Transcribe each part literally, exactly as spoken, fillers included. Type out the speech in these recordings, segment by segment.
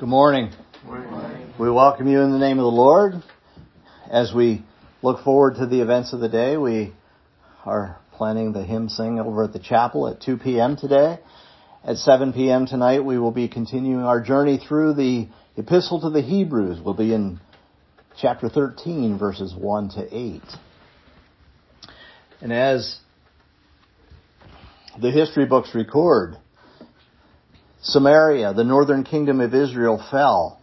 Good morning. Good morning. We welcome you in the name of the Lord. As we look forward to the events of the day, we are planning the hymn sing over at the chapel at two p.m. today. At seven p.m. tonight, we will be continuing our journey through the Epistle to the Hebrews. We'll be in chapter thirteen, verses one to eight. And as the history books record, Samaria, the northern kingdom of Israel, fell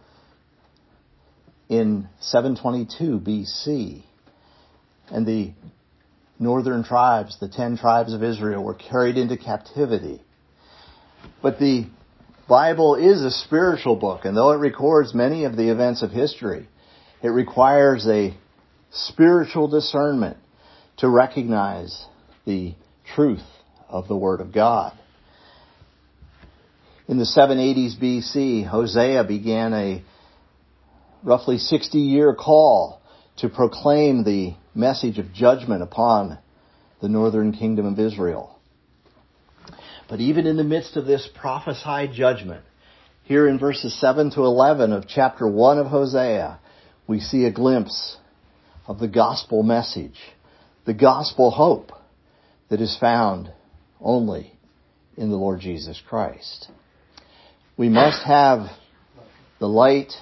in seven twenty-two B C. And the northern tribes, the ten tribes of Israel, were carried into captivity. But the Bible is a spiritual book, and though it records many of the events of history, it requires a spiritual discernment to recognize the truth of the Word of God. In the seven eighties B C, Hosea began a roughly sixty-year call to proclaim the message of judgment upon the northern kingdom of Israel. But even in the midst of this prophesied judgment, here in verses seven to eleven of chapter one of Hosea, we see a glimpse of the gospel message, the gospel hope that is found only in the Lord Jesus Christ. We must have the light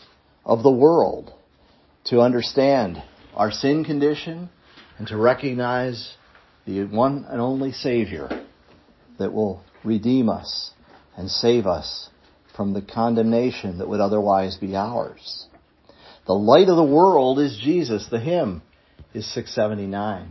of the world to understand our sin condition and to recognize the one and only Savior that will redeem us and save us from the condemnation that would otherwise be ours. The light of the world is Jesus. The hymn is six seventy-nine.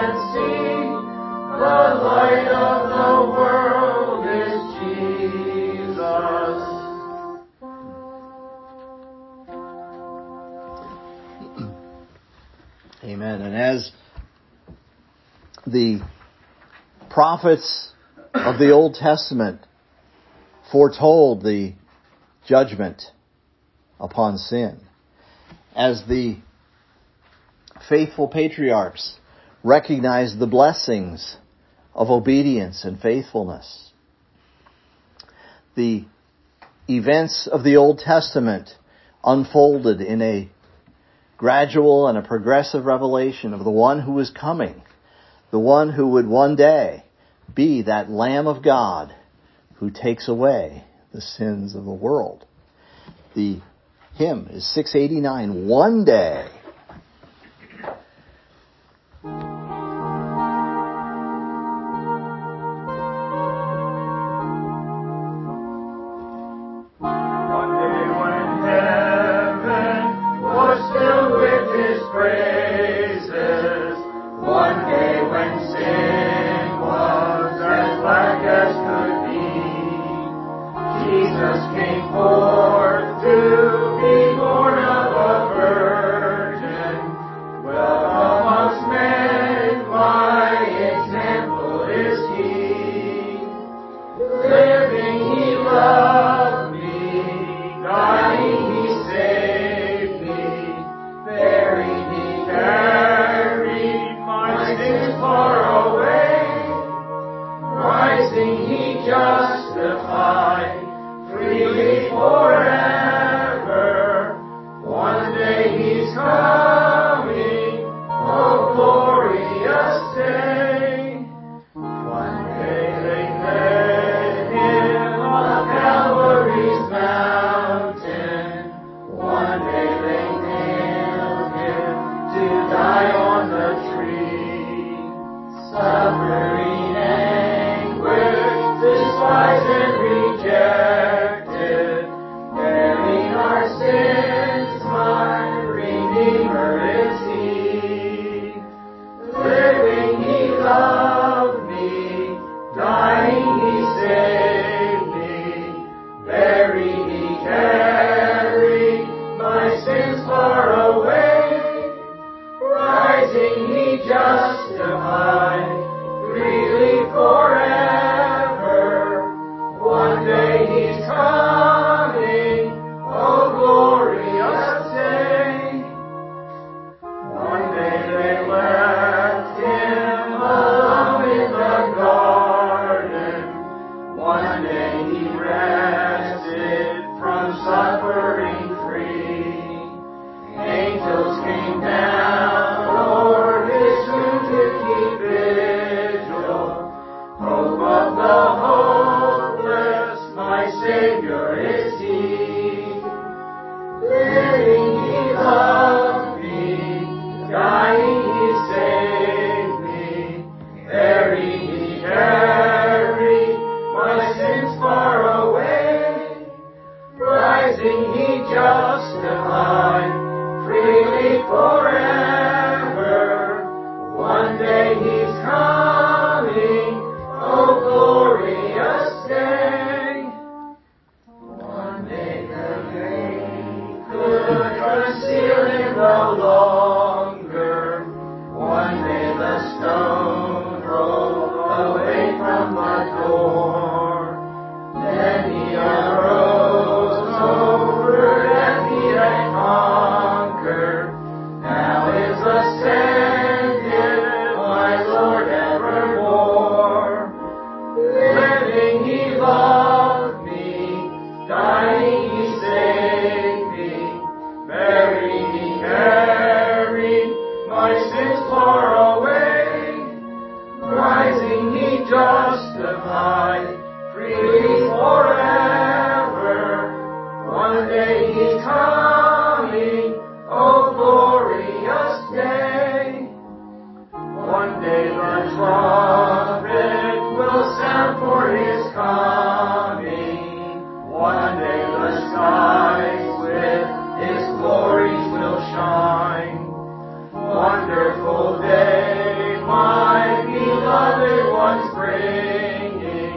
The light of the world is Jesus. Amen. And as the prophets of the Old Testament foretold the judgment upon sin, as the faithful patriarchs recognized the blessings of obedience and faithfulness, the events of the Old Testament unfolded in a gradual and a progressive revelation of the one who was coming, the one who would one day be that Lamb of God who takes away the sins of the world. The hymn is six eighty-nine, One Day.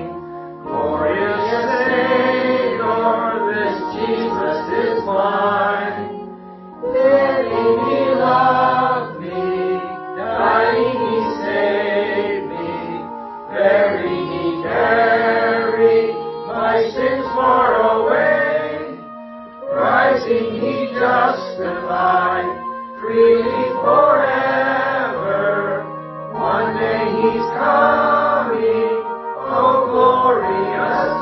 Jesus is mine. justified, freely forever. One day He's coming, oh glorious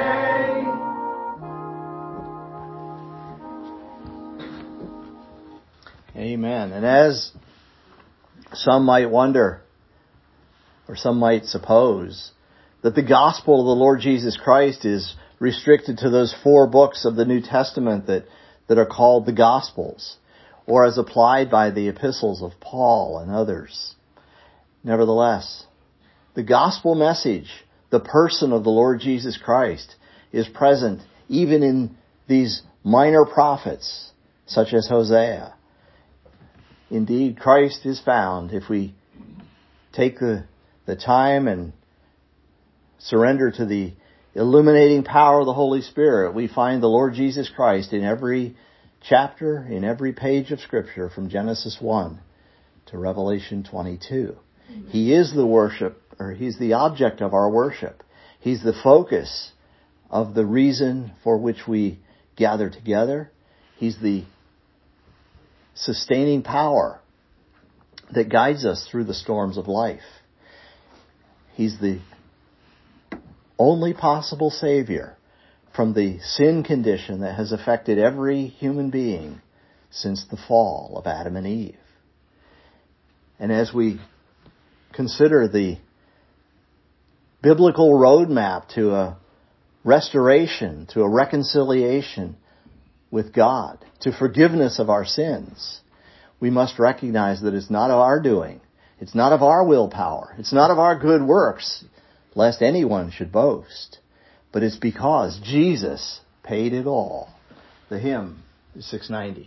day. Amen. And as some might wonder, or some might suppose, that the gospel of the Lord Jesus Christ is restricted to those four books of the New Testament that, that are called the Gospels, or as applied by the epistles of Paul and others. Nevertheless, the gospel message, the person of the Lord Jesus Christ, is present even in these minor prophets, such as Hosea. Indeed, Christ is found, if we take the, the time and surrender to the illuminating power of the Holy Spirit, we find the Lord Jesus Christ in every chapter, in every page of Scripture, from Genesis one to Revelation twenty-two. Amen. He is the worship, or He's the object of our worship. He's the focus of the reason for which we gather together. He's the sustaining power that guides us through the storms of life. He's the only possible Savior from the sin condition that has affected every human being since the fall of Adam and Eve. And as we consider the biblical roadmap to a restoration, to a reconciliation with God, to forgiveness of our sins, we must recognize that it's not of our doing. It's not of our willpower. It's not of our good works, lest anyone should boast. But it's because Jesus paid it all. The hymn is six ninety.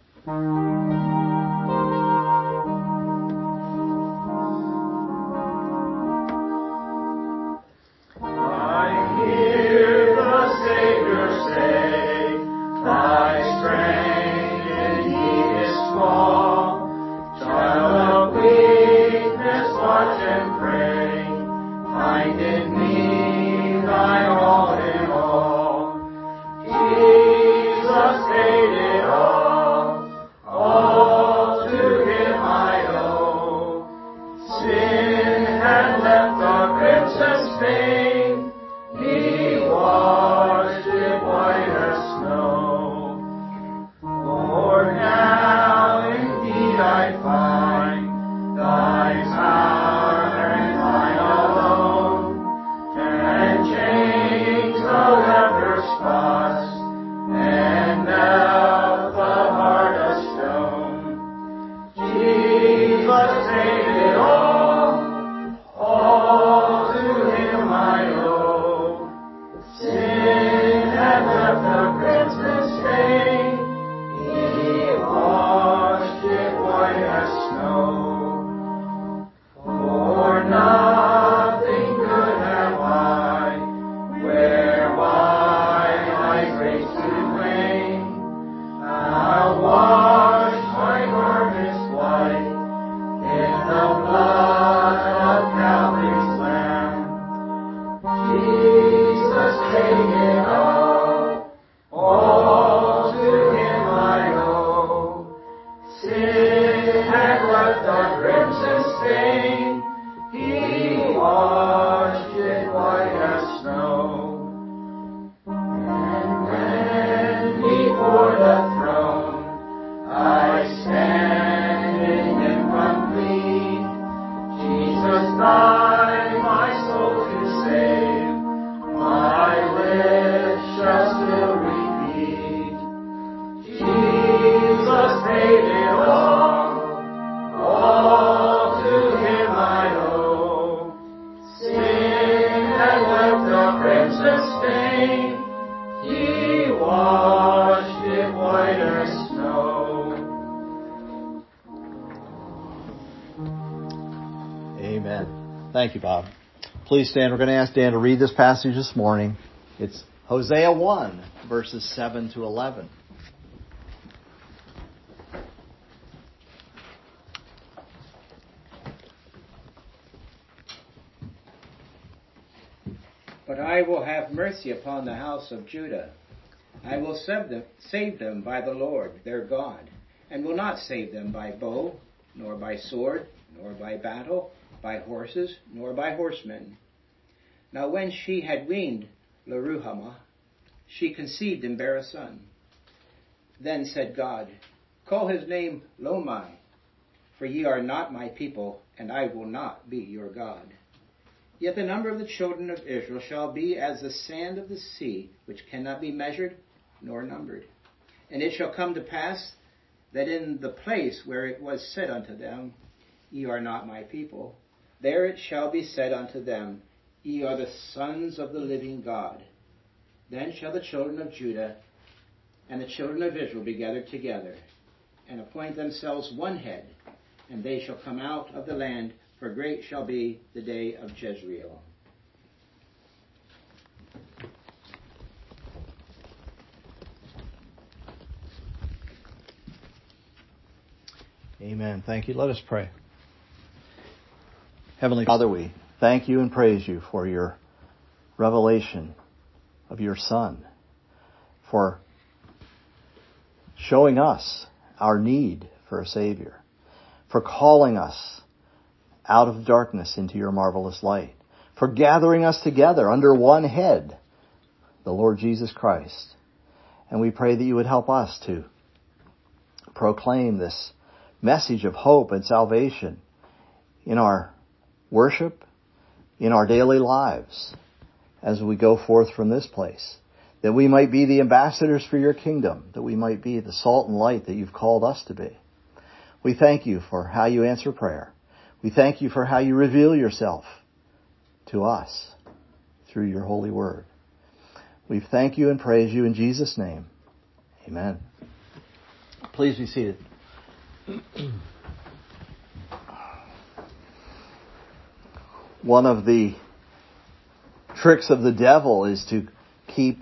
Thank you, Bob. Please stand. We're going to ask Dan to read this passage this morning. It's Hosea one, verses seven to eleven. But I will have mercy upon the house of Judah I will save them, save them by the Lord their God, and will not save them by bow, nor by sword, nor by battle, by horses, nor by horsemen. Now when she had weaned Lo-ruhamah, she conceived and bare a son. Then said God, Call his name Lomai, for ye are not my people, and I will not be your God. Yet the number of the children of Israel shall be as the sand of the sea, which cannot be measured nor numbered. And it shall come to pass that in the place where it was said unto them, Ye are not my people, there it shall be said unto them, Ye are the sons of the living God. Then shall the children of Judah and the children of Israel be gathered together, and appoint themselves one head, and they shall come out of the land, for great shall be the day of Jezreel. Amen. Thank you. Let us pray. Heavenly Father, we thank you and praise you for your revelation of your Son, for showing us our need for a Savior, for calling us out of darkness into your marvelous light, for gathering us together under one head, the Lord Jesus Christ. And we pray that you would help us to proclaim this message of hope and salvation in our worship, in our daily lives, as we go forth from this place, that we might be the ambassadors for your kingdom, that we might be the salt and light that you've called us to be. We thank you for how you answer prayer. We thank you for how you reveal yourself to us through your holy word. We thank you and praise you in Jesus' name. Amen. Please be seated. One of the tricks of the devil is to keep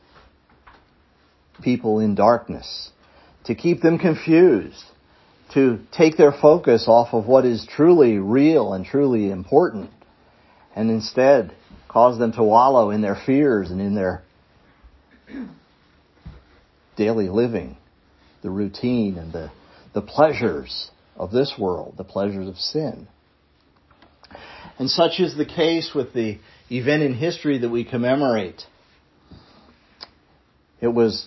people in darkness, to keep them confused, to take their focus off of what is truly real and truly important, and instead cause them to wallow in their fears and in their daily living, the routine and the, the pleasures of this world, the pleasures of sin. And such is the case with the event in history that we commemorate. It was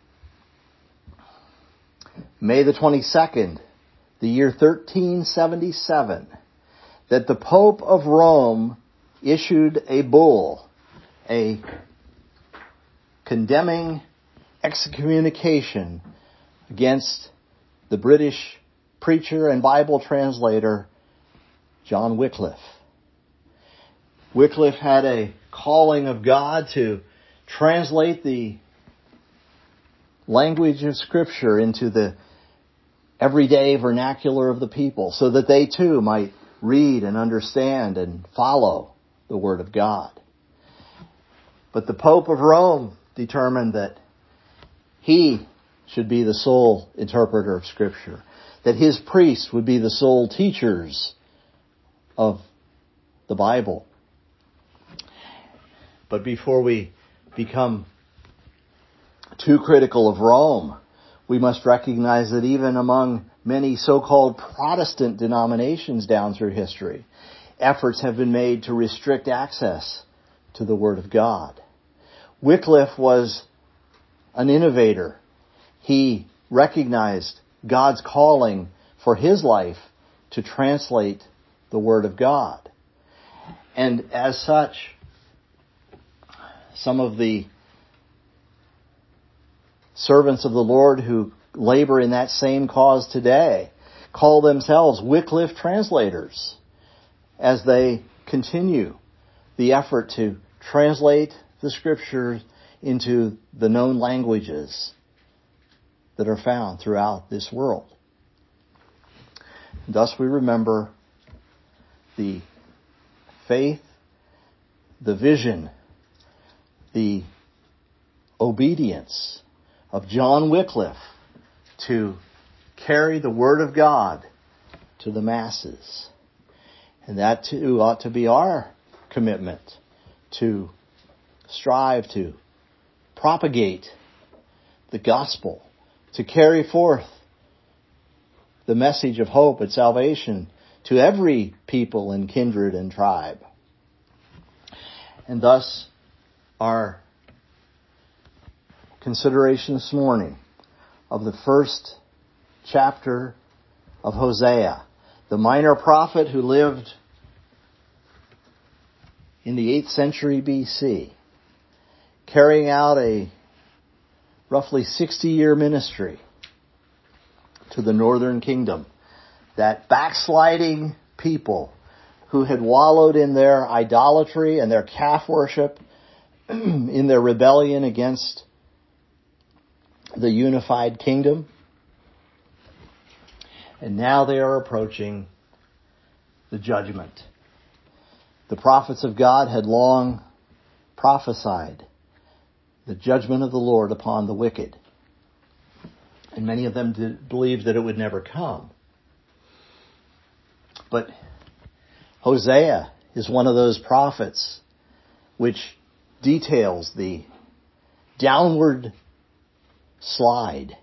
May the twenty-second, the year thirteen seventy-seven, that the Pope of Rome issued a bull, a condemning excommunication against the British preacher and Bible translator John Wycliffe. Wycliffe had a calling of God to translate the language of Scripture into the everyday vernacular of the people, so that they too might read and understand and follow the Word of God. But the Pope of Rome determined that he should be the sole interpreter of Scripture, that his priests would be the sole teachers of the Bible. But before we become too critical of Rome, we must recognize that even among many so-called Protestant denominations down through history, efforts have been made to restrict access to the Word of God. Wycliffe was an innovator. He recognized God's calling for his life to translate the Word of God. And as such, some of the servants of the Lord who labor in that same cause today call themselves Wycliffe translators, as they continue the effort to translate the Scriptures into the known languages that are found throughout this world. Thus we remember the faith, the vision, the obedience of John Wycliffe to carry the Word of God to the masses. And that too ought to be our commitment, to strive to propagate the gospel, to carry forth the message of hope and salvation to every people and kindred and tribe. And thus, our consideration this morning of the first chapter of Hosea, the minor prophet who lived in the eighth century B C, carrying out a roughly sixty-year ministry to the northern kingdom, that backsliding people who had wallowed in their idolatry and their calf worship, in their rebellion against the unified kingdom. And now they are approaching the judgment. The prophets of God had long prophesied the judgment of the Lord upon the wicked. And many of them did believe that it would never come. But Hosea is one of those prophets which details the downward slide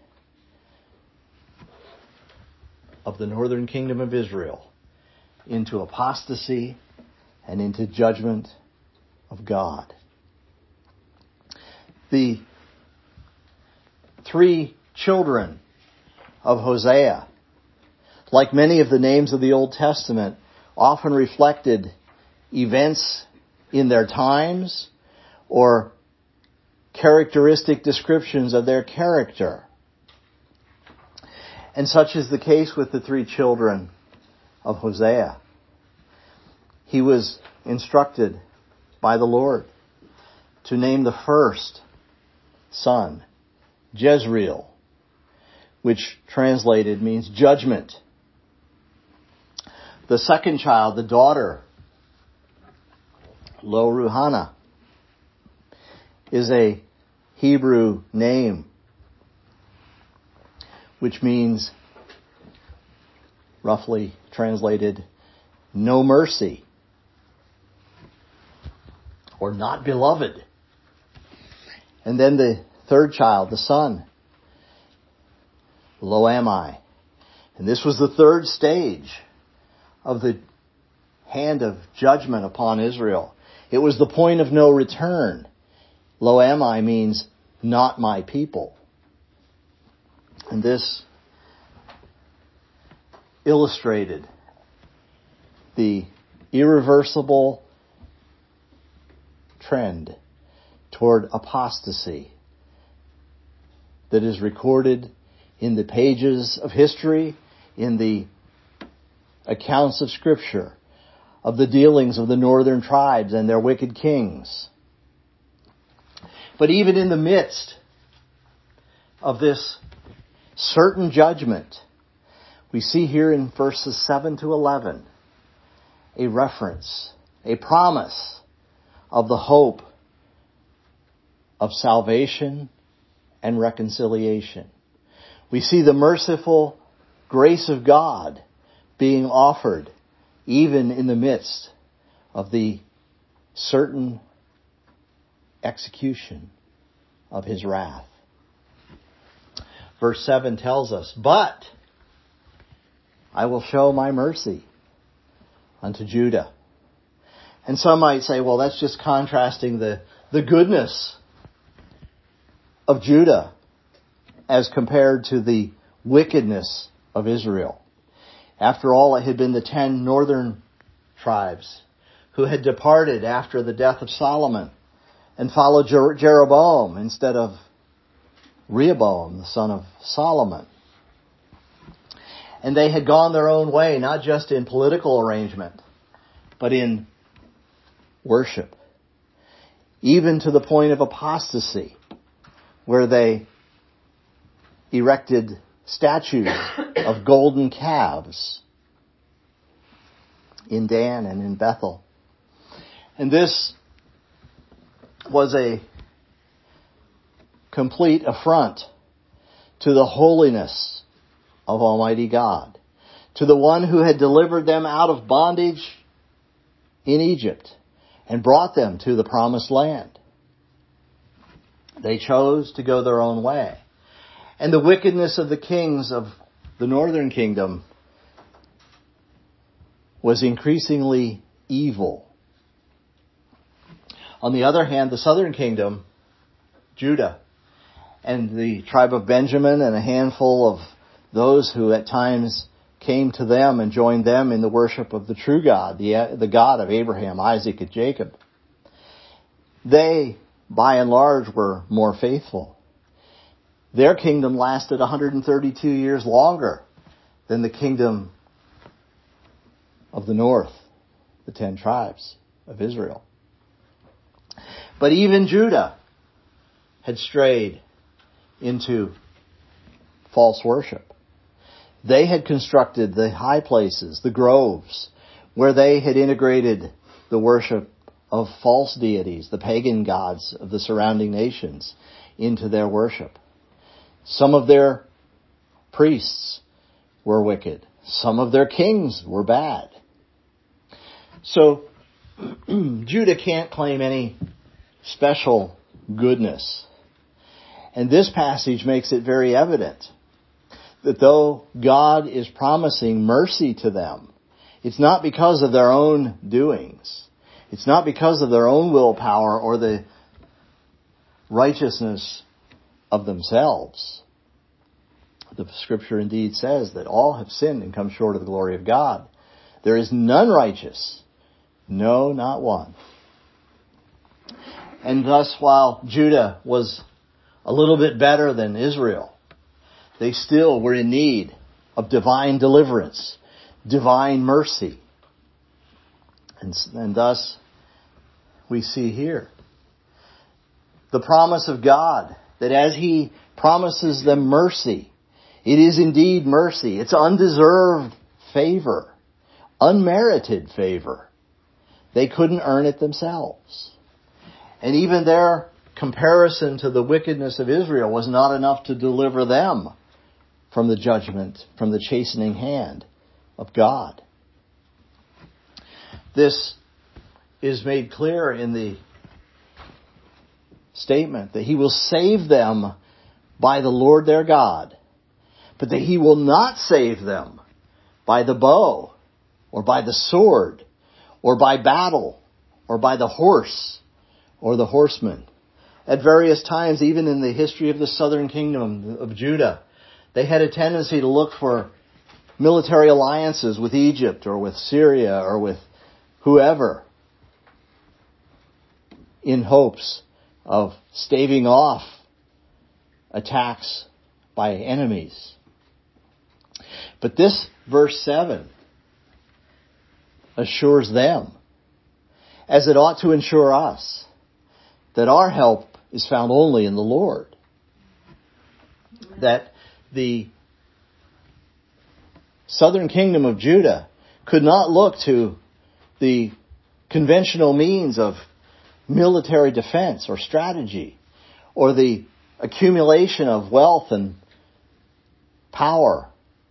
of the northern kingdom of Israel into apostasy and into judgment of God. The three children of Hosea, like many of the names of the Old Testament, often reflected events in their times or characteristic descriptions of their character. And such is the case with the three children of Hosea. He was instructed by the Lord to name the first son Jezreel, which translated means judgment. The second child, the daughter, Lo Ruhana, is a Hebrew name which means, roughly translated, no mercy, or not beloved. And then the third child, the son, Lo Ammi. And this was the third stage of the hand of judgment upon Israel. It was the point of no return. Lo Ammi means not my people. And this illustrated the irreversible trend toward apostasy that is recorded in the pages of history, in the accounts of Scripture, of the dealings of the northern tribes and their wicked kings. But even in the midst of this certain judgment, we see here in verses seven to eleven a reference, a promise of the hope of salvation and reconciliation. We see the merciful grace of God being offered even in the midst of the certain execution of His wrath. Verse seven tells us, "But I will show my mercy unto Judah." And some might say, well, that's just contrasting the, the goodness of Judah as compared to the wickedness of Israel. After all, it had been the ten northern tribes who had departed after the death of Solomon and followed Jer- Jeroboam instead of Rehoboam, the son of Solomon. And they had gone their own way, not just in political arrangement, but in worship. Even to the point of apostasy, where they erected statues of golden calves in Dan and in Bethel. And this was a complete affront to the holiness of Almighty God, to the one who had delivered them out of bondage in Egypt and brought them to the promised land. They chose to go their own way. And the wickedness of the kings of the northern kingdom was increasingly evil. On the other hand, the southern kingdom, Judah, and the tribe of Benjamin and a handful of those who at times came to them and joined them in the worship of the true God, the, the God of Abraham, Isaac, and Jacob. They, by and large, were more faithful. Their kingdom lasted one hundred thirty-two years longer than the kingdom of the north, the ten tribes of Israel. But even Judah had strayed into false worship. They had constructed the high places, the groves, where they had integrated the worship of false deities, the pagan gods of the surrounding nations, into their worship. Some of their priests were wicked. Some of their kings were bad. So Judah can't claim any special goodness. And this passage makes it very evident that though God is promising mercy to them, it's not because of their own doings. It's not because of their own willpower or the righteousness of themselves. The scripture indeed says that all have sinned and come short of the glory of God. There is none righteous. No, not one. And thus, while Judah was a little bit better than Israel, they still were in need of divine deliverance, divine mercy. And, and thus, we see here the promise of God that as He promises them mercy, it is indeed mercy. It's undeserved favor, unmerited favor. They couldn't earn it themselves. And even their comparison to the wickedness of Israel was not enough to deliver them from the judgment, from the chastening hand of God. This is made clear in the statement that He will save them by the Lord their God, but that He will not save them by the bow, or by the sword, or by battle, or by the horse, or the horseman. At various times, even in the history of the southern kingdom of Judah, they had a tendency to look for military alliances with Egypt, or with Syria, or with whoever, in hopes of staving off attacks by enemies. But this verse seven assures them, as it ought to assure us, that our help is found only in the Lord. That the southern kingdom of Judah could not look to the conventional means of military defense or strategy, or the accumulation of wealth and power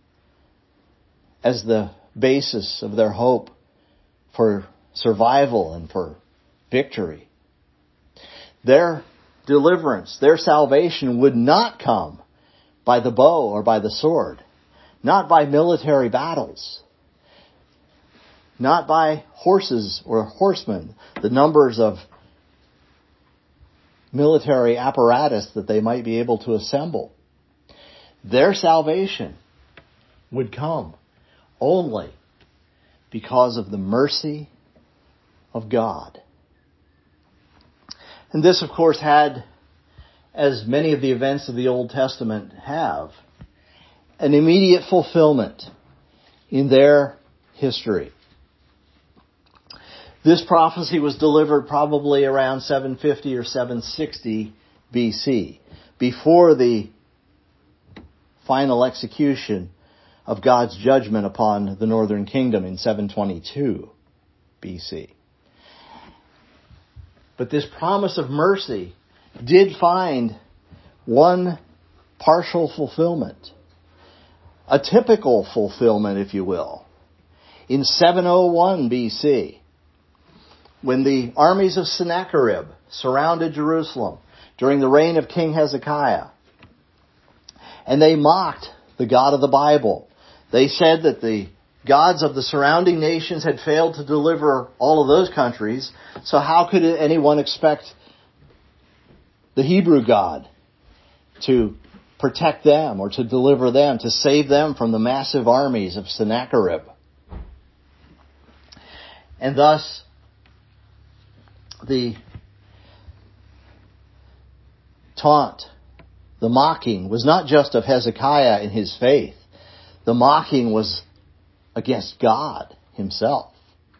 as the basis of their hope for survival and for victory. Their deliverance, their salvation would not come by the bow or by the sword, not by military battles, not by horses or horsemen, the numbers of military apparatus that they might be able to assemble. Their salvation would come only because of the mercy of God. And this, of course, had, as many of the events of the Old Testament have, an immediate fulfillment in their history. This prophecy was delivered probably around seven fifty or seven sixty B C, before the final execution of God's judgment upon the northern kingdom in seven twenty-two B C. But this promise of mercy did find one partial fulfillment, a typical fulfillment, if you will, in seven oh one B C, when the armies of Sennacherib surrounded Jerusalem during the reign of King Hezekiah. And they mocked the God of the Bible. They said that the gods of the surrounding nations had failed to deliver all of those countries, so how could anyone expect the Hebrew God to protect them or to deliver them, to save them from the massive armies of Sennacherib? And thus, the taunt, the mocking, was not just of Hezekiah in his faith. The mocking was against God himself.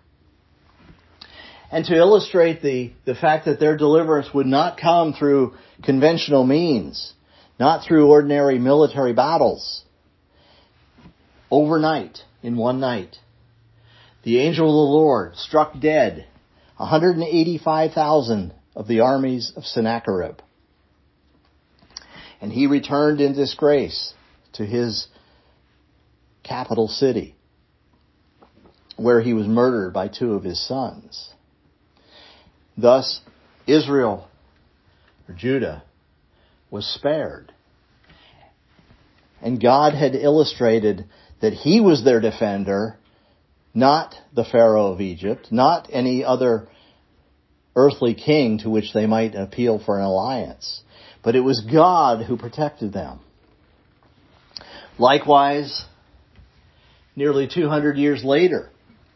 And to illustrate the, the fact that their deliverance would not come through conventional means, not through ordinary military battles, overnight, in one night, the angel of the Lord struck dead one hundred eighty-five thousand of the armies of Sennacherib. And he returned in disgrace to his capital city, where he was murdered by two of his sons. Thus, Israel, or Judah, was spared. And God had illustrated that he was their defender, not the Pharaoh of Egypt, not any other earthly king to which they might appeal for an alliance. But it was God who protected them. Likewise, nearly two hundred years later,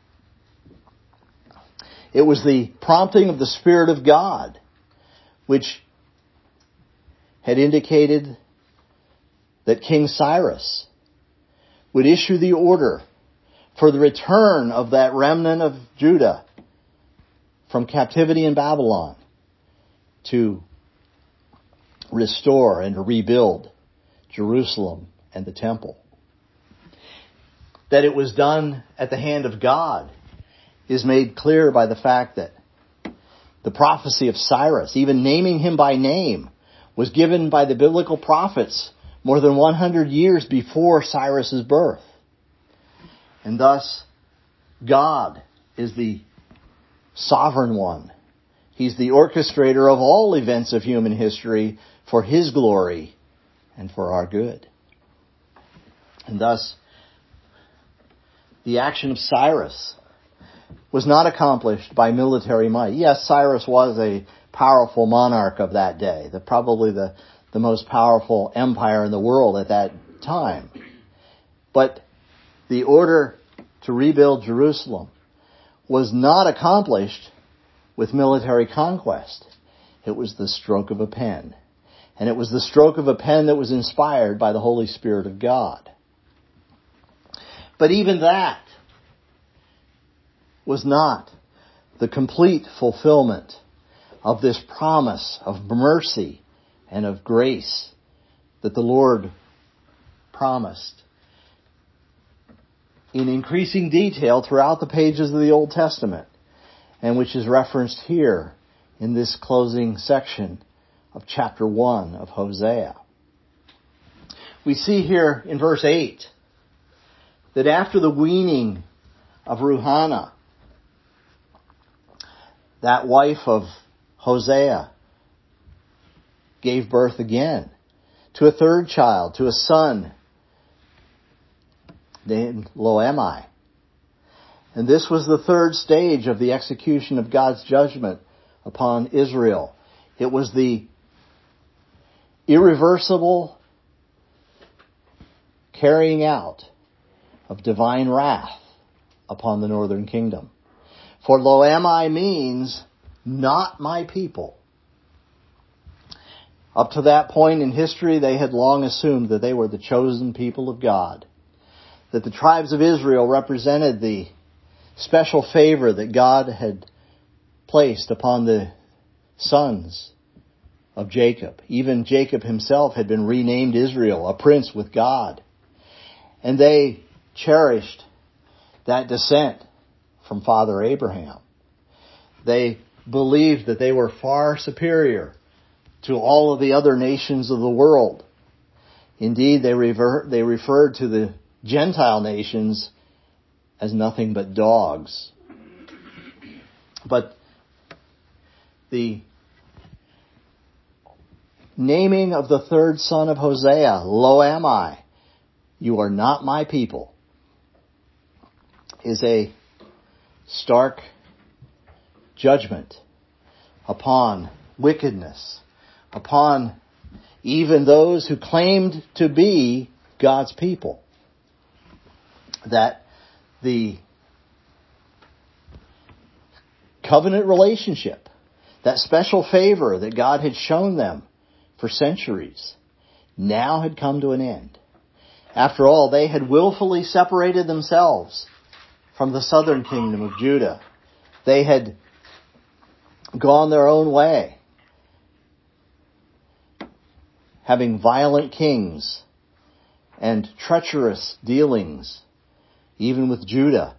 it was the prompting of the Spirit of God which had indicated that King Cyrus would issue the order for the return of that remnant of Judah from captivity in Babylon to restore and to rebuild Jerusalem and the temple. That it was done at the hand of God is made clear by the fact that the prophecy of Cyrus, even naming him by name, was given by the biblical prophets more than one hundred years before Cyrus's birth. And thus, God is the sovereign one. He's the orchestrator of all events of human history for His glory and for our good. And thus, the action of Cyrus was not accomplished by military might. Yes, Cyrus was a powerful monarch of that day, the, probably the, the most powerful empire in the world at that time. But the order to rebuild Jerusalem was not accomplished with military conquest. It was the stroke of a pen. And it was the stroke of a pen that was inspired by the Holy Spirit of God. But even that was not the complete fulfillment of this promise of mercy and of grace that the Lord promised in increasing detail throughout the pages of the Old Testament, and which is referenced here in this closing section of chapter one of Hosea. We see here in verse eight that after the weaning of Ruhana, that wife of Hosea gave birth again to a third child, to a son named Loami. And this was the third stage of the execution of God's judgment upon Israel. It was the irreversible carrying out of divine wrath upon the northern kingdom. For Loami means not my people. Up to that point in history, they had long assumed that they were the chosen people of God, that the tribes of Israel represented the special favor that God had placed upon the sons of Jacob. Even Jacob himself had been renamed Israel, a prince with God. And they cherished that descent from Father Abraham. They believed that they were far superior to all of the other nations of the world. Indeed, they, rever- they referred to the Gentile nations as nothing but dogs. But the naming of the third son of Hosea, Lo am I, you are not my people, is a stark judgment upon wickedness, upon even those who claimed to be God's people. That the covenant relationship, that special favor that God had shown them for centuries, now had come to an end. After all, they had willfully separated themselves from the southern kingdom of Judah. They had gone their own way, having violent kings and treacherous dealings, even with Judah.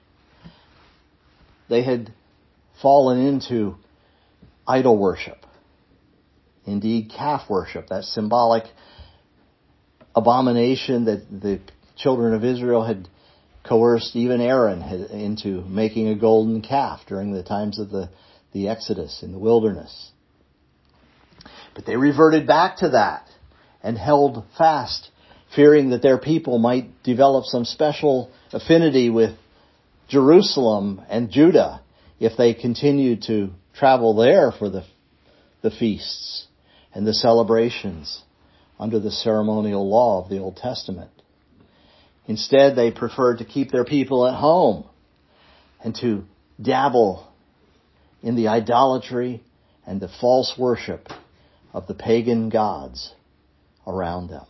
They had fallen into idol worship. Indeed, calf worship, that symbolic abomination that the children of Israel had coerced even Aaron into making a golden calf during the times of the, the Exodus in the wilderness. But they reverted back to that and held fast, fearing that their people might develop some special affinity with Jerusalem and Judah if they continued to travel there for the, the feasts and the celebrations under the ceremonial law of the Old Testament. Instead, they preferred to keep their people at home and to dabble in the idolatry and the false worship of the pagan gods around them.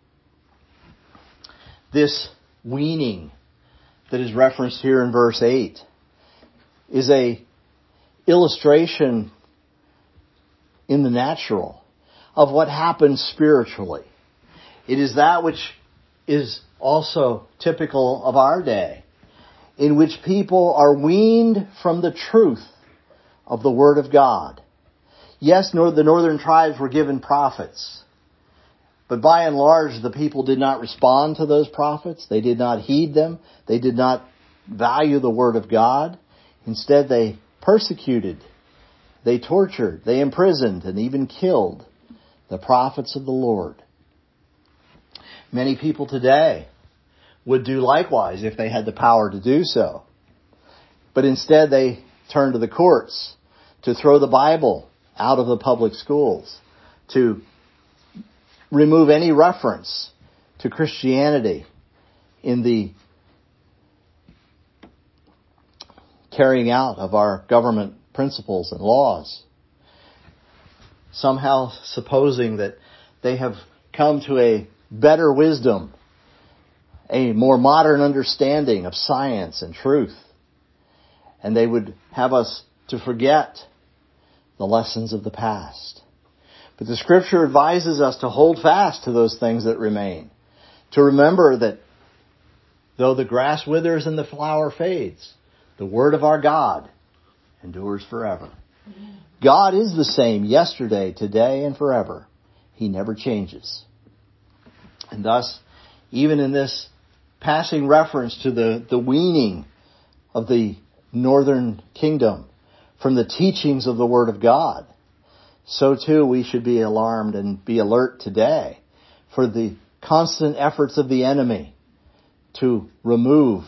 This weaning that is referenced here in verse eight is a illustration in the natural of what happens spiritually. It is that which is also typical of our day, in which people are weaned from the truth of the Word of God. Yes, the northern tribes were given prophets, but by and large the people did not respond to those prophets. They did not heed them. They did not value the Word of God. Instead, they persecuted, they tortured, they imprisoned, and even killed the prophets of the Lord. Many people today would do likewise if they had the power to do so. But instead they turn to the courts to throw the Bible out of the public schools, to remove any reference to Christianity in the carrying out of our government principles and laws, somehow supposing that they have come to a better wisdom, a more modern understanding of science and truth, and they would have us to forget the lessons of the past. But the Scripture advises us to hold fast to those things that remain, to remember that though the grass withers and the flower fades, the Word of our God endures forever. God is the same yesterday, today, and forever. He never changes. And thus, even in this passing reference to the, the weaning of the northern kingdom from the teachings of the Word of God, so too we should be alarmed and be alert today for the constant efforts of the enemy to remove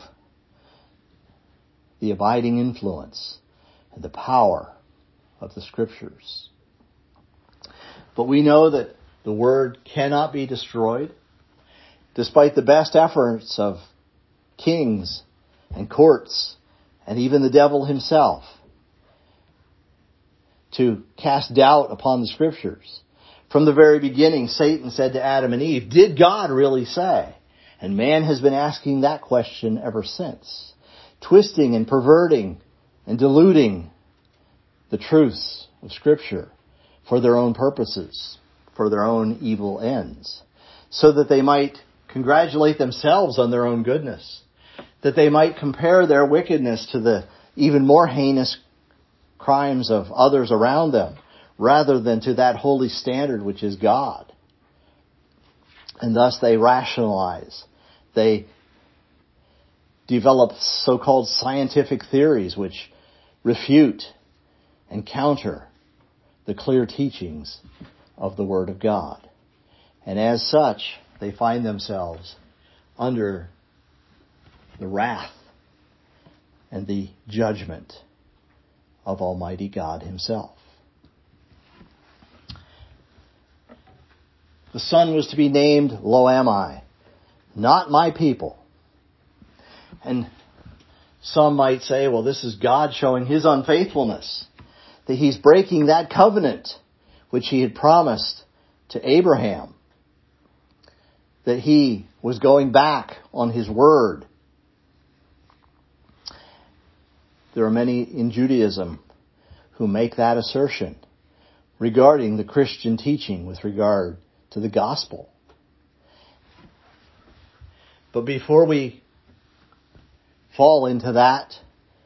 the abiding influence and the power of the Scriptures. But we know that the Word cannot be destroyed, despite the best efforts of kings and courts and even the devil himself to cast doubt upon the Scriptures. From the very beginning, Satan said to Adam and Eve, "Did God really say?" And man has been asking that question ever since, twisting and perverting and diluting the truths of Scripture for their own purposes, for their own evil ends, so that they might congratulate themselves on their own goodness, that they might compare their wickedness to the even more heinous crimes of others around them, rather than to that holy standard which is God. And thus they rationalize. They develop so-called scientific theories which refute and counter the clear teachings of the Word of God. And as such, they find themselves under the wrath and the judgment of Almighty God Himself. The son was to be named Lo-Ammi, not my people. And some might say, well, this is God showing His unfaithfulness, that He's breaking that covenant which He had promised to Abraham, that He was going back on His word. There are many in Judaism who make that assertion regarding the Christian teaching with regard to the gospel. But before we fall into that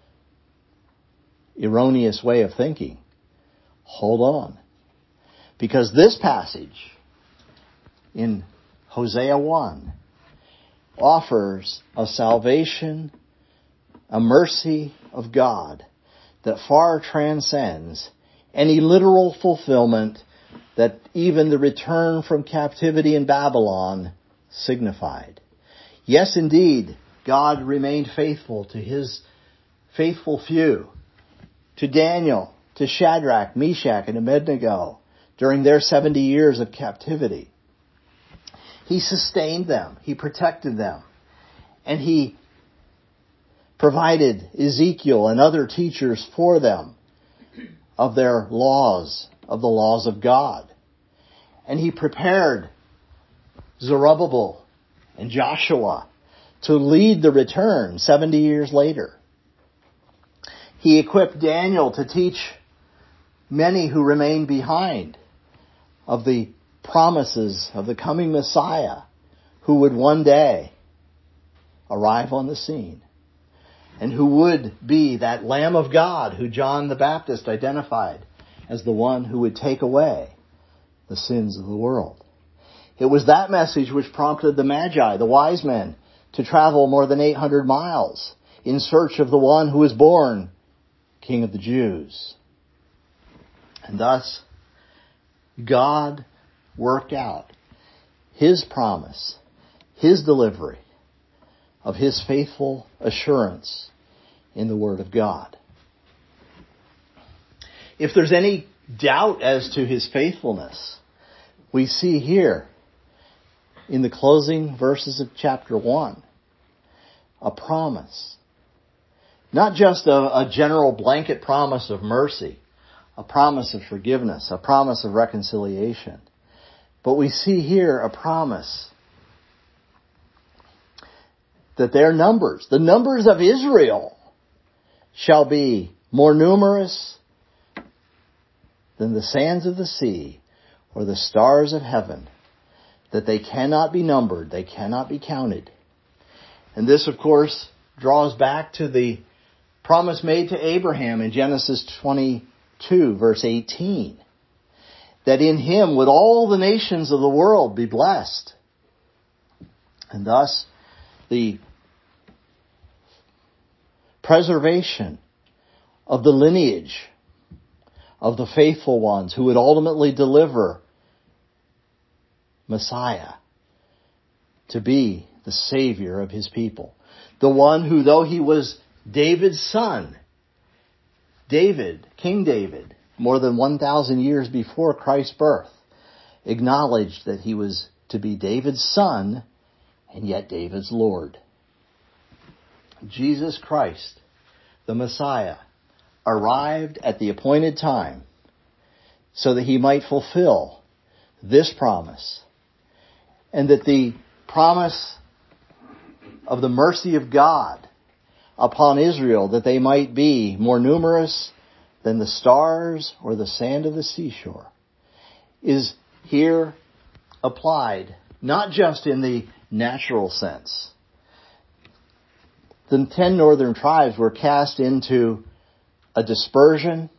erroneous way of thinking, hold on. Because this passage in Hosea one offers a salvation, a mercy of God that far transcends any literal fulfillment that even the return from captivity in Babylon signified. Yes, indeed, God remained faithful to His faithful few, to Daniel, to Shadrach, Meshach, and Abednego during their seventy years of captivity. He sustained them, He protected them, and He provided Ezekiel and other teachers for them of their laws, of the laws of God. And He prepared Zerubbabel and Joshua to lead the return seventy years later. He equipped Daniel to teach many who remained behind of the promises of the coming Messiah who would one day arrive on the scene and who would be that Lamb of God who John the Baptist identified as the one who would take away the sins of the world. It was that message which prompted the Magi, the wise men, to travel more than eight hundred miles in search of the one who was born King of the Jews. And thus, God worked out His promise, His delivery of His faithful assurance in the Word of God. If there's any doubt as to His faithfulness, we see here in the closing verses of chapter one a promise. Not just a, a general blanket promise of mercy, a promise of forgiveness, a promise of reconciliation. But we see here a promise that their numbers, the numbers of Israel, shall be more numerous than the sands of the sea or the stars of heaven, that they cannot be numbered, they cannot be counted. And this, of course, draws back to the promise made to Abraham in Genesis twenty-two, verse eighteen, that in him would all the nations of the world be blessed. And thus, the preservation of the lineage of the faithful ones who would ultimately deliver Messiah to be the Savior of His people. The one who, though he was David's son, David, King David, more than one thousand years before Christ's birth, acknowledged that he was to be David's son and yet David's Lord. Jesus Christ, the Messiah, arrived at the appointed time so that He might fulfill this promise, and that the promise of the mercy of God upon Israel, that they might be more numerous than the stars or the sand of the seashore, is here applied not just in the natural sense. The ten northern tribes were cast into a dispersion,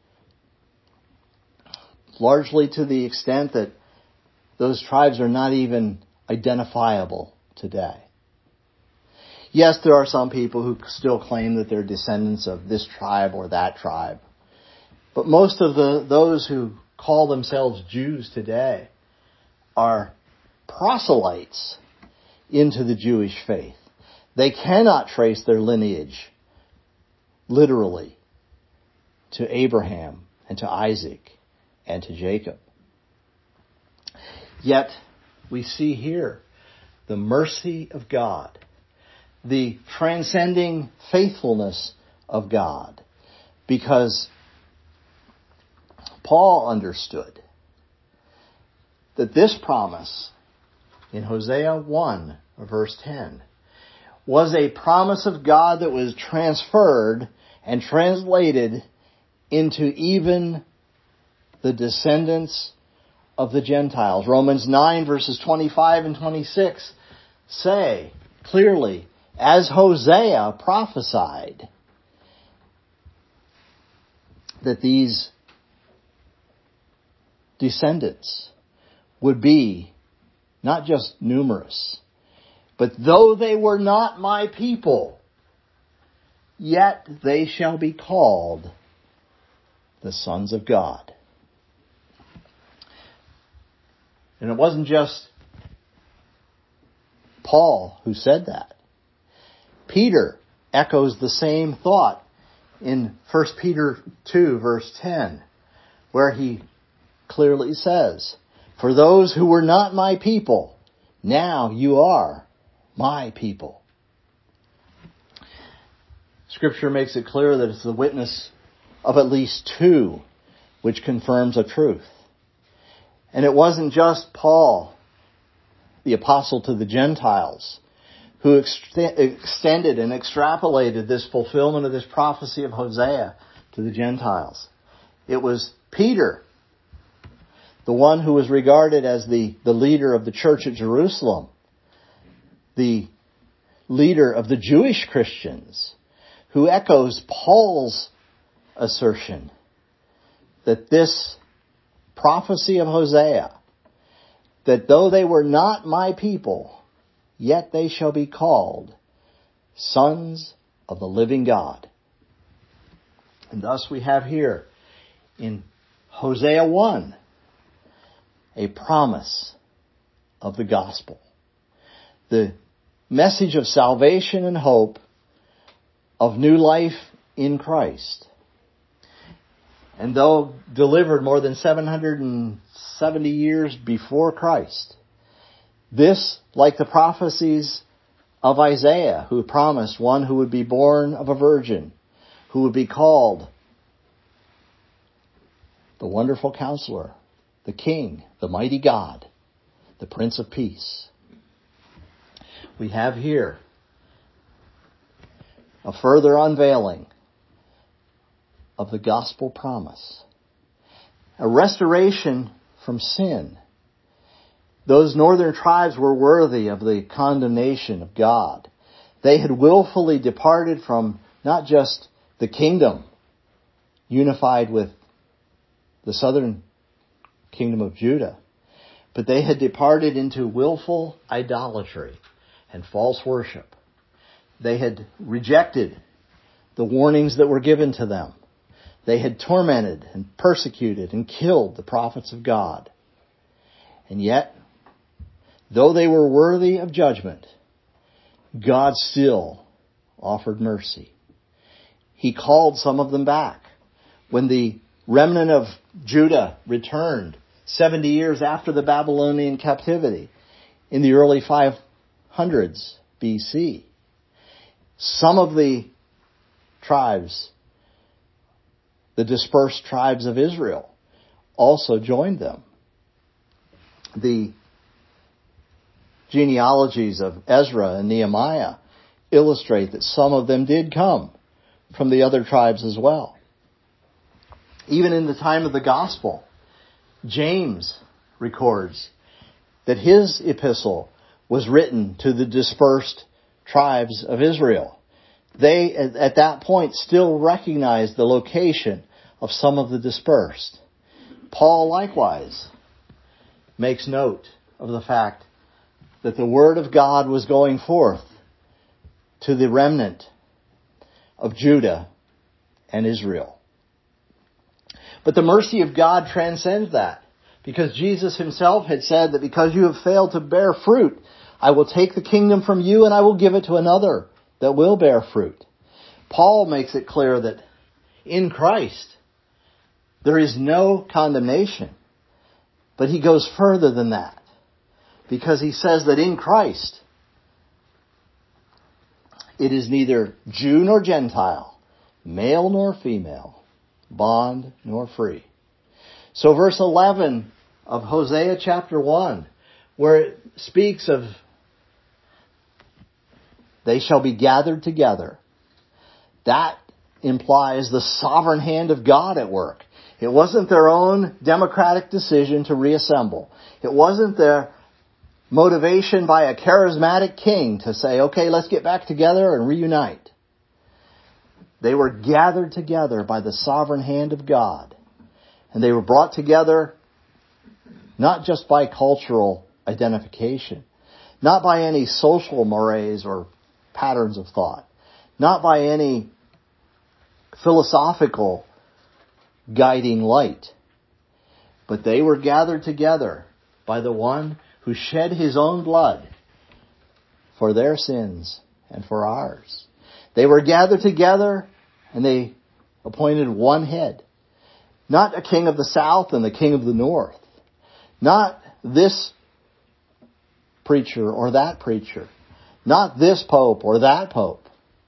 largely to the extent that those tribes are not even identifiable today. Yes, there are some people who still claim that they're descendants of this tribe or that tribe. But most of the those who call themselves Jews today are proselytes into the Jewish faith. They cannot trace their lineage literally to Abraham and to Isaac and to Jacob. Yet we see here the mercy of God, the transcending faithfulness of God, because Paul understood that this promise in Hosea one, verse ten, was a promise of God that was transferred and translated into even the descendants of the Gentiles. Romans nine, verses twenty-five and twenty-six say clearly, as Hosea prophesied, that these descendants would be not just numerous, but though they were not my people, yet they shall be called the sons of God. And it wasn't just Paul who said that. Peter echoes the same thought in First Peter two, verse ten, where he clearly says, "For those who were not my people, now you are my people." Scripture makes it clear that it's the witness of at least two which confirms a truth. And it wasn't just Paul, the apostle to the Gentiles, who ex- extended and extrapolated this fulfillment of this prophecy of Hosea to the Gentiles. It was Peter, the one who was regarded as the, the leader of the church at Jerusalem, the leader of the Jewish Christians, who echoes Paul's assertion that this prophecy of Hosea, that though they were not my people, yet they shall be called sons of the living God. And thus we have here in Hosea one a promise of the gospel, the message of salvation and hope, of new life in Christ. And though delivered more than seven hundred seventy years before Christ, this, like the prophecies of Isaiah, who promised one who would be born of a virgin, who would be called the Wonderful Counselor, the King, the Mighty God, the Prince of Peace. We have here a further unveiling of the gospel promise. A restoration from sin. Those northern tribes were worthy of the condemnation of God. They had willfully departed from not just the kingdom unified with the southern kingdom of Judah, but they had departed into willful idolatry and false worship. They had rejected the warnings that were given to them. They had tormented and persecuted and killed the prophets of God. And yet, though they were worthy of judgment, God still offered mercy. He called some of them back. When the remnant of Judah returned seventy years after the Babylonian captivity in the early five hundreds B C, some of the tribes, the dispersed tribes of Israel, also joined them. The genealogies of Ezra and Nehemiah illustrate that some of them did come from the other tribes as well. Even in the time of the gospel, James records that his epistle was written to the dispersed tribes of Israel. They, at that point, still recognized the location of some of the dispersed. Paul, likewise, makes note of the fact that the word of God was going forth to the remnant of Judah and Israel. But the mercy of God transcends that, because Jesus himself had said that because you have failed to bear fruit, I will take the kingdom from you and I will give it to another that will bear fruit. Paul makes it clear that in Christ there is no condemnation. But he goes further than that, because he says that in Christ it is neither Jew nor Gentile, male nor female, bond nor free. So verse eleven of Hosea chapter one, where it speaks of they shall be gathered together, that implies the sovereign hand of God at work. It wasn't their own democratic decision to reassemble. It wasn't their motivation by a charismatic king to say, okay, let's get back together and reunite. They were gathered together by the sovereign hand of God. And they were brought together not just by cultural identification, not by any social mores or patterns of thought, not by any philosophical guiding light, but they were gathered together by the one who shed his own blood for their sins and for ours. They were gathered together and they appointed one head. Not a king of the south and the king of the north. Not this preacher or that preacher. Not this pope or that pope.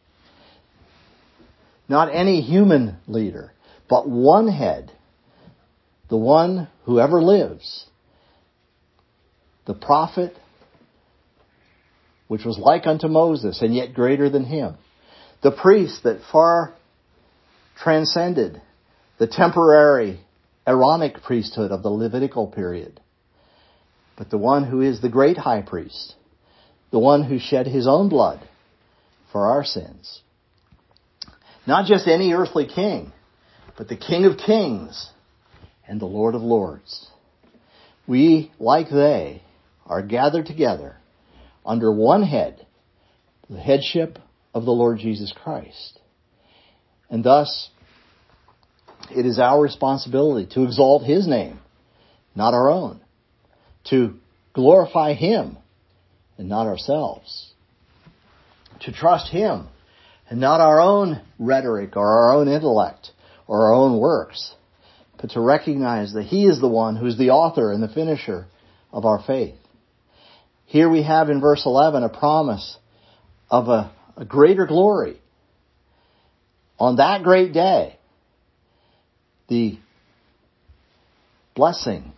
Not any human leader, but one head. The one who ever lives. The prophet, which was like unto Moses and yet greater than him. The priest that far transcended the temporary Aaronic priesthood of the Levitical period. But the one who is the great high priest. The one who shed his own blood for our sins. Not just any earthly king, but the King of Kings and the Lord of Lords. We, like they, are gathered together under one head, the headship of the Lord Jesus Christ. And thus, it is our responsibility to exalt His name, not our own. To glorify Him and not ourselves. To trust Him and not our own rhetoric or our own intellect or our own works, but to recognize that He is the one who's the author and the finisher of our faith. Here we have in verse eleven a promise of a, a greater glory. On that great day, the blessing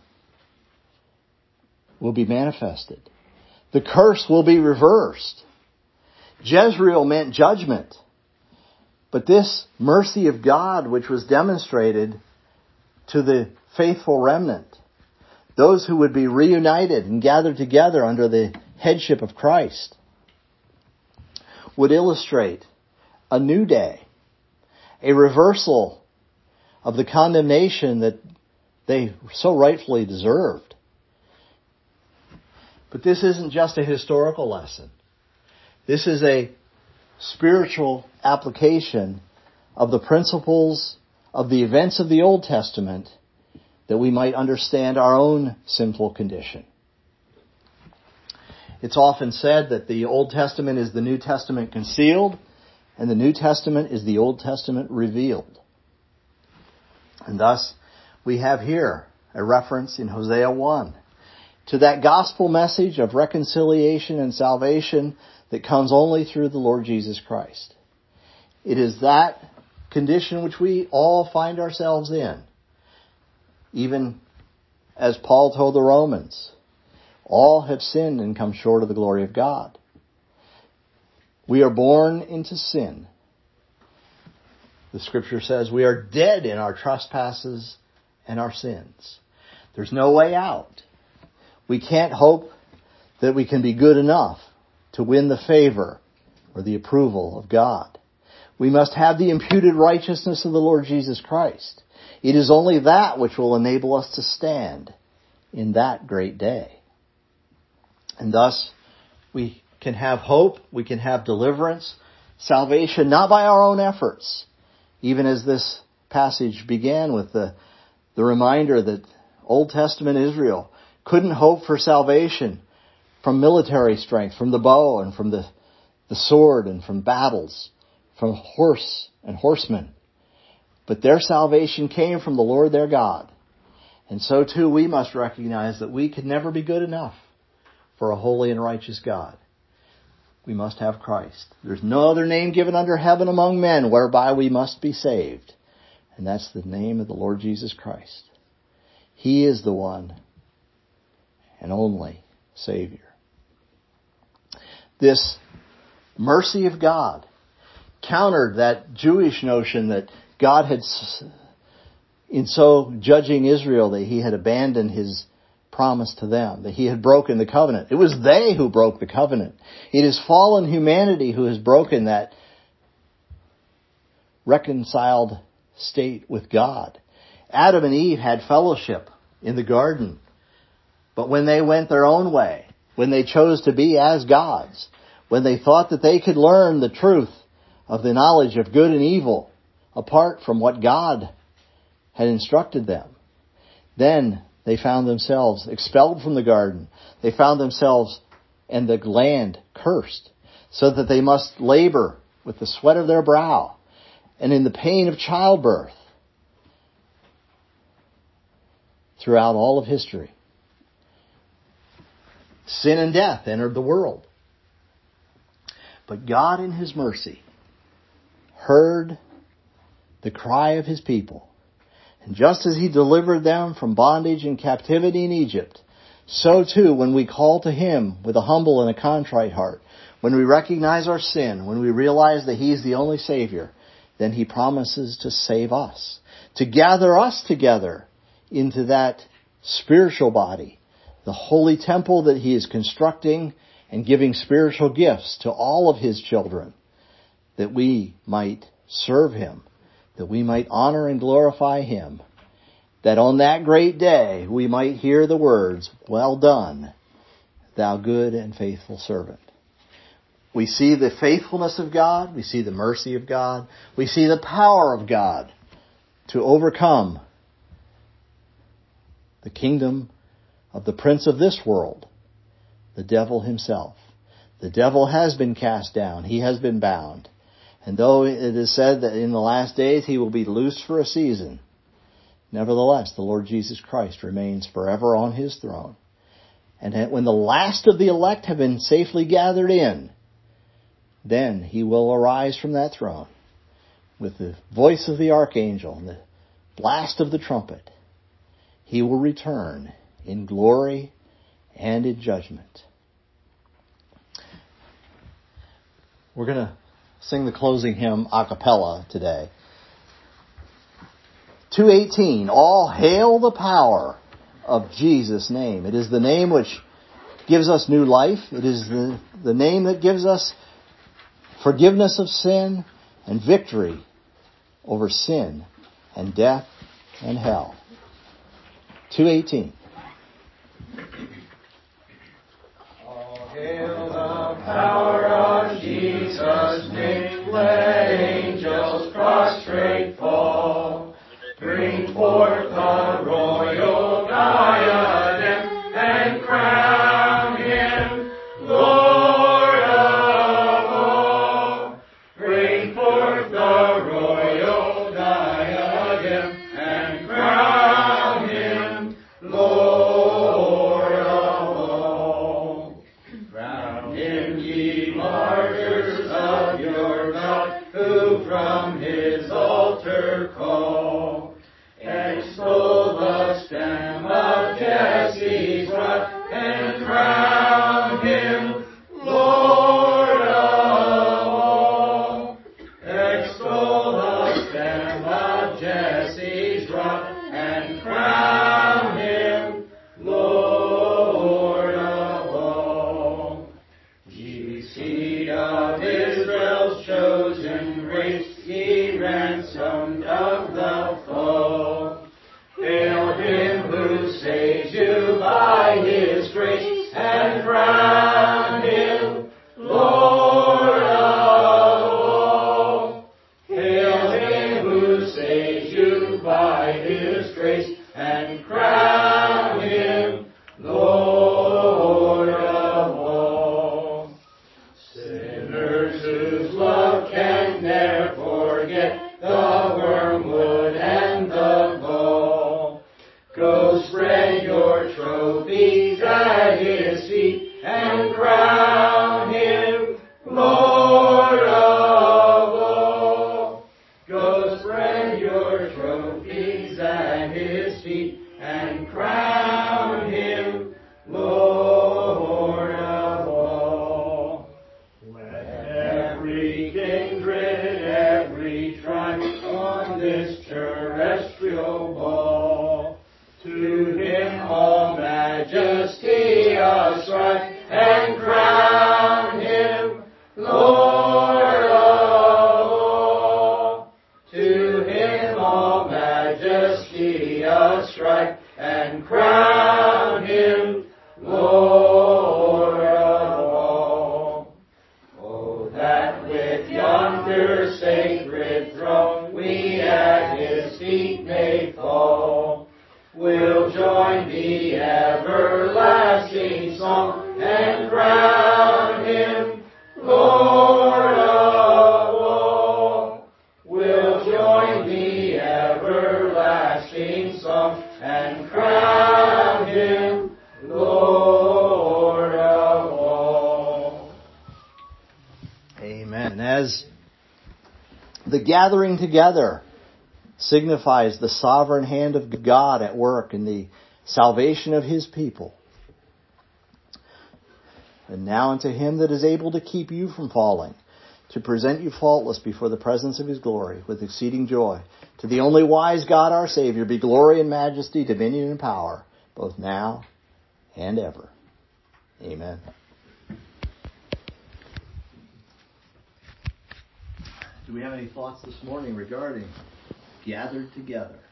will be manifested. The curse will be reversed. Jezreel meant judgment. But this mercy of God, which was demonstrated to the faithful remnant, those who would be reunited and gathered together under the headship of Christ, would illustrate a new day, a reversal of the condemnation that they so rightfully deserved. But this isn't just a historical lesson. This is a spiritual application of the principles of the events of the Old Testament that we might understand our own sinful condition. It's often said that the Old Testament is the New Testament concealed, and the New Testament is the Old Testament revealed. And thus, we have here a reference in Hosea one to that gospel message of reconciliation and salvation that comes only through the Lord Jesus Christ. It is that condition which we all find ourselves in. Even as Paul told the Romans, all have sinned and come short of the glory of God. We are born into sin. The Scripture says we are dead in our trespasses and our sins. There's no way out. We can't hope that we can be good enough to win the favor or the approval of God. We must have the imputed righteousness of the Lord Jesus Christ. It is only that which will enable us to stand in that great day. And thus, we can have hope, we can have deliverance, salvation, not by our own efforts. Even as this passage began with the, The reminder that Old Testament Israel couldn't hope for salvation from military strength, from the bow and from the, the sword and from battles, from horse and horsemen. But their salvation came from the Lord their God. And so too we must recognize that we could never be good enough for a holy and righteous God. We must have Christ. There's no other name given under heaven among men whereby we must be saved. And that's the name of the Lord Jesus Christ. He is the one and only Savior. This mercy of God countered that Jewish notion that God had, in so judging Israel, that He had abandoned His promise to them, that He had broken the covenant. It was they who broke the covenant. It is fallen humanity who has broken that reconciled state with God. Adam and Eve had fellowship in the garden, but when they went their own way, when they chose to be as gods, when they thought that they could learn the truth of the knowledge of good and evil apart from what God had instructed them, then they found themselves expelled from the garden. They found themselves and the land cursed, so that they must labor with the sweat of their brow and in the pain of childbirth throughout all of history. Sin and death entered the world. But God in His mercy heard the cry of His people. And just as He delivered them from bondage and captivity in Egypt, so too when we call to Him with a humble and a contrite heart, when we recognize our sin, when we realize that He is the only Savior, then He promises to save us, to gather us together into that spiritual body, the holy temple that He is constructing and giving spiritual gifts to all of His children, that we might serve Him, that we might honor and glorify Him, that on that great day we might hear the words, "Well done, thou good and faithful servant." We see the faithfulness of God, we see the mercy of God, we see the power of God to overcome the kingdom of the prince of this world, the devil himself. The devil has been cast down. He has been bound. And though it is said that in the last days he will be loosed for a season, nevertheless, the Lord Jesus Christ remains forever on His throne. And when the last of the elect have been safely gathered in, then He will arise from that throne with the voice of the archangel and the blast of the trumpet. He will return in glory and in judgment. We're going to sing the closing hymn a cappella today. two eighteen, all hail the power of Jesus' name. It is the name which gives us new life. It is the, the name that gives us forgiveness of sin and victory over sin and death and hell. two eighteen. All hail the power of Jesus' name, let angels prostrate fall. Bring forth the royal diadem and crown Him Lord of all. Bring forth the royal diadem and crown Him Lord of all. Crown Him, ye martyrs of your God, who from His altar call. Extol the stem of Jesse's rod and crown Him Lord of all. Extol the stem of Jesse's rod and crown Him Lord of all. Ye seed of Israel's chosen race, ye ransomed of the foe. Hail Him who saves you by His grace, and crown Him Lord of all. Hail Him who saves you by His grace, every kindred, every tribe on this terrestrial ball. To him all majesty ascribe and crown him Lord of all. To him all majesty ascribe and crown him Lord of all. Oh, that with yonder sacred throne we at his feet may fall. We'll join the everlasting song and crown him Lord of all. We'll join the everlasting song and crown him Lord of all. Amen. As the gathering together signifies the sovereign hand of God at work in the salvation of his people. And now unto him that is able to keep you from falling, to present you faultless before the presence of his glory with exceeding joy. To the only wise God our Savior be glory and majesty, dominion and power, both now and ever. Amen. Do we have any thoughts this morning regarding gathered together?